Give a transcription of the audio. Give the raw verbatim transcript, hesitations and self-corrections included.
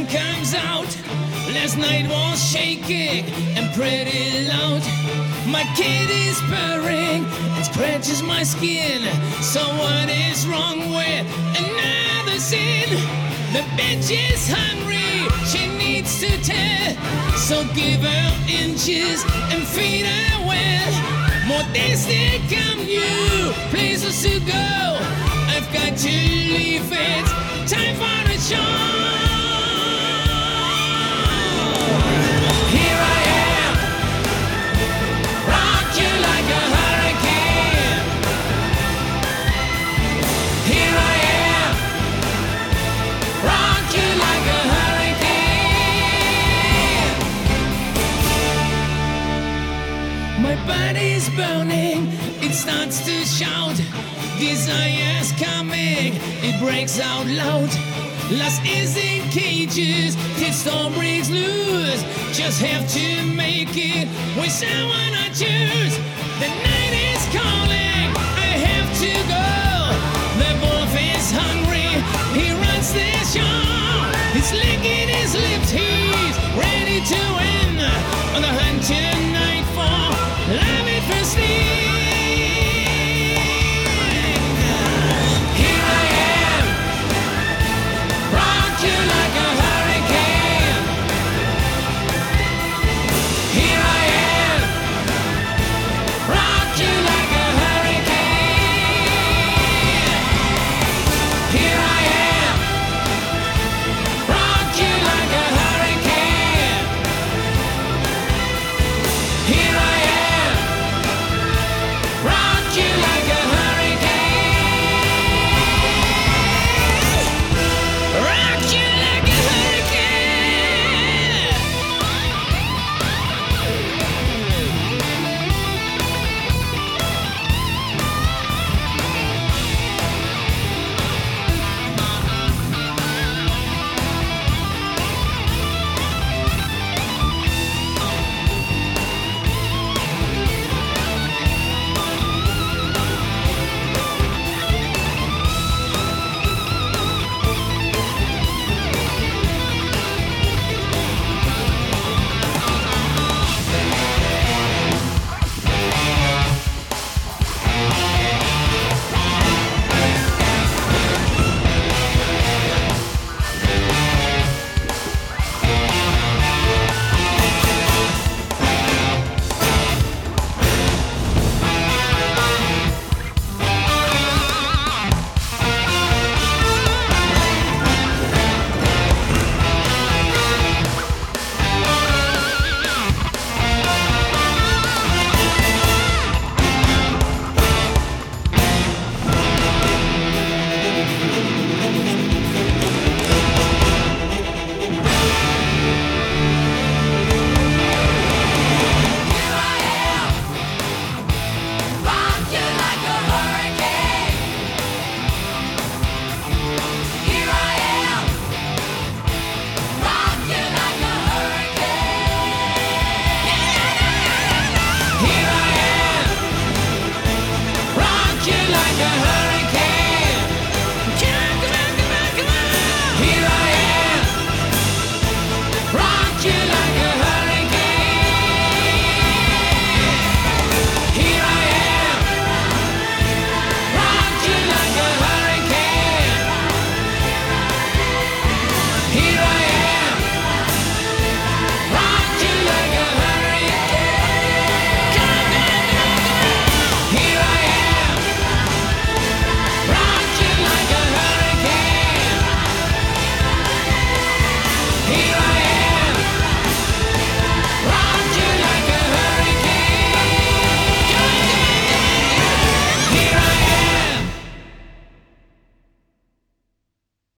sun comes out. Last night was shaking and pretty loud. My kid is purring and scratches my skin. So what is wrong with another sin? The bitch is hungry, she needs to tell. So give her inches and feed her well. More days to come, you places to go. I've got to leave, it's time for the show. Here I am, rock you like a hurricane. Here I am, rock you like a hurricane. My body's burning, it starts to shout. Desire's coming, it breaks out loud. Lost is in cages, till storm breaks loose. Just have to make it with someone I choose. The night